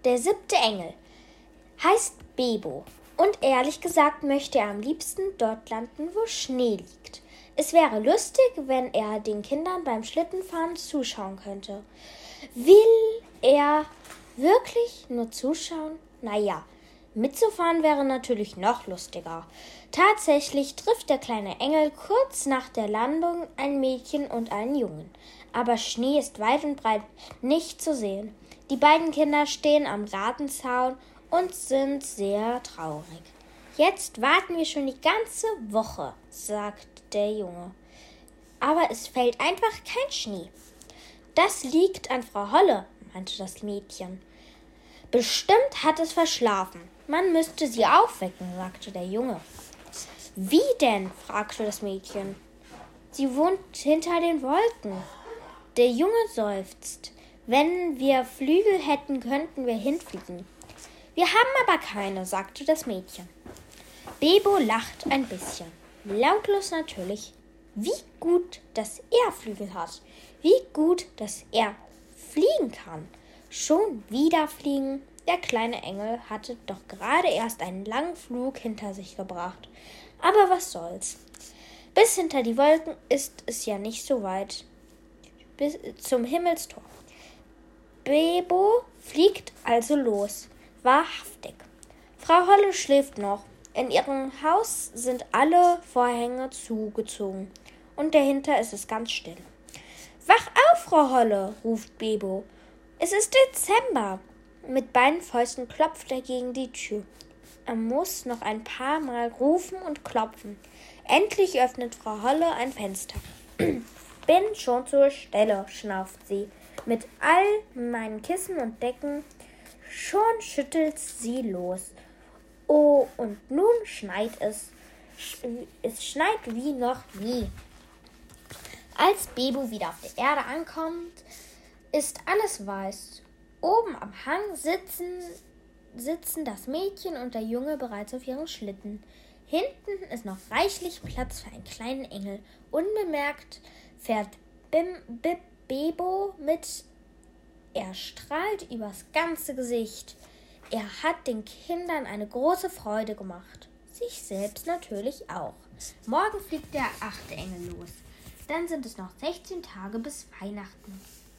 Der 7. Engel heißt Bebo und ehrlich gesagt möchte er am liebsten dort landen, wo Schnee liegt. Es wäre lustig, wenn er den Kindern beim Schlittenfahren zuschauen könnte. Will er wirklich nur zuschauen? Naja, mitzufahren wäre natürlich noch lustiger. Tatsächlich trifft der kleine Engel kurz nach der Landung ein Mädchen und einen Jungen. Aber Schnee ist weit und breit nicht zu sehen. Die beiden Kinder stehen am Gartenzaun und sind sehr traurig. Jetzt warten wir schon die ganze Woche, sagt der Junge. Aber es fällt einfach kein Schnee. Das liegt an Frau Holle, meinte das Mädchen. Bestimmt hat es verschlafen. Man müsste sie aufwecken, sagte der Junge. Wie denn? Fragte das Mädchen. Sie wohnt hinter den Wolken. Der Junge seufzt. Wenn wir Flügel hätten, könnten wir hinfliegen. Wir haben aber keine, sagte das Mädchen. Bebo lacht ein bisschen. Lautlos natürlich. Wie gut, dass er Flügel hat. Wie gut, dass er fliegen kann. Schon wieder fliegen. Der kleine Engel hatte doch gerade erst einen langen Flug hinter sich gebracht. Aber was soll's. Bis hinter die Wolken ist es ja nicht so weit. Bis zum Himmelstor. Bebo fliegt also los. Wahrhaftig. Frau Holle schläft noch. In ihrem Haus sind alle Vorhänge zugezogen. Und dahinter ist es ganz still. Wach auf, Frau Holle, ruft Bebo. Es ist Dezember. Mit beiden Fäusten klopft er gegen die Tür. Er muss noch ein paar Mal rufen und klopfen. Endlich öffnet Frau Holle ein Fenster. Bin schon zur Stelle, schnauft sie. Mit all meinen Kissen und Decken. Schon schüttelt sie los. Oh, und nun schneit es. Es schneit wie noch nie. Als Bebo wieder auf der Erde ankommt, ist alles weiß. Oben am Hang sitzen das Mädchen und der Junge bereits auf ihren Schlitten. Hinten ist noch reichlich Platz für einen kleinen Engel. Unbemerkt fährt Bebo mit. Er strahlt übers ganze Gesicht. Er hat den Kindern eine große Freude gemacht. Sich selbst natürlich auch. Morgen fliegt der 8. Engel los. Dann sind es noch 16 Tage bis Weihnachten.